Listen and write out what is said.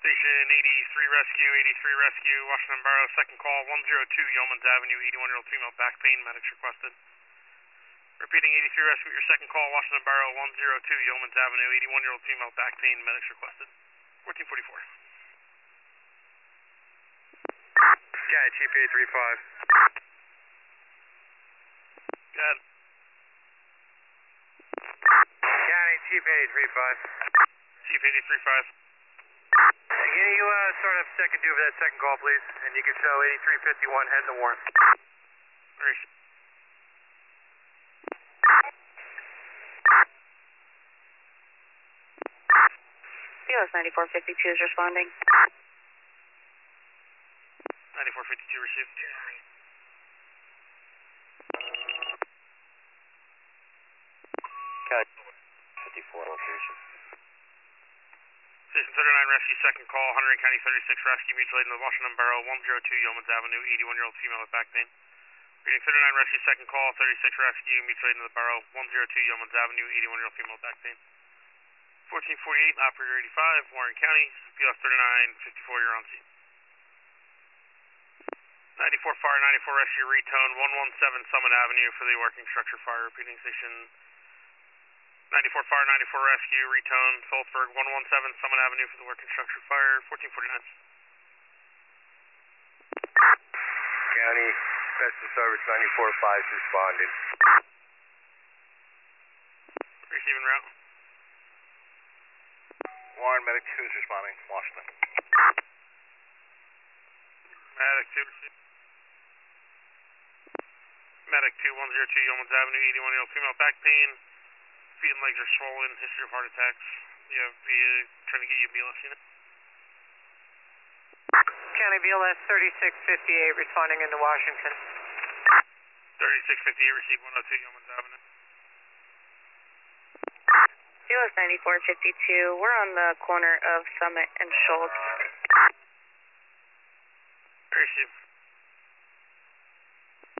Station 83 Rescue, 83 Rescue, Washington Borough, second call, 102 Yeomans Avenue, 81-year-old female back pain, medics requested. Repeating 83 Rescue, your second call, Washington Borough, 102 Yeomans Avenue, 81-year-old female back pain, medics requested. 1444. County Chief 835. Go ahead. County Chief 835. Chief 835. Can you start up second due for that second call, please? And you can show 8351 heading to Warren. BLS 9452 is responding. 9452 received. County 54 location. Station 39 Rescue, second call, Hunterdon County 36 Rescue, mutual aid in the Washington Borough, 102 Yeomans Avenue, 81-year-old female with back pain. Reading 39 Rescue, second call, 36 Rescue, mutual aid in the Borough, 102 Yeomans Avenue, 81-year-old female with back pain. 1448, Operator 85, Warren County, BLS 3954, you're on scene. 94 Fire, 94 Rescue, retone, 117 Summit Avenue for the working structure fire. Repeating station 94 Fire, 94 Rescue, retone, Salzburg, 117 Summit Avenue for the working structure fire. 1449. County Special Service 94-5 is responding. Receiving route. Warren Medic 2 is responding. Washington. Medic 2 received. Medic 2, 102 Yeomans Avenue, 81-year-old female back pain. Feet and legs are swollen, history of heart attacks. You have trying to get you BLS unit. County BLS 3658 responding into Washington. 3658 received, 102 Yeomans Avenue. BLS 9452, we're on the corner of Summit and Schultz. Received.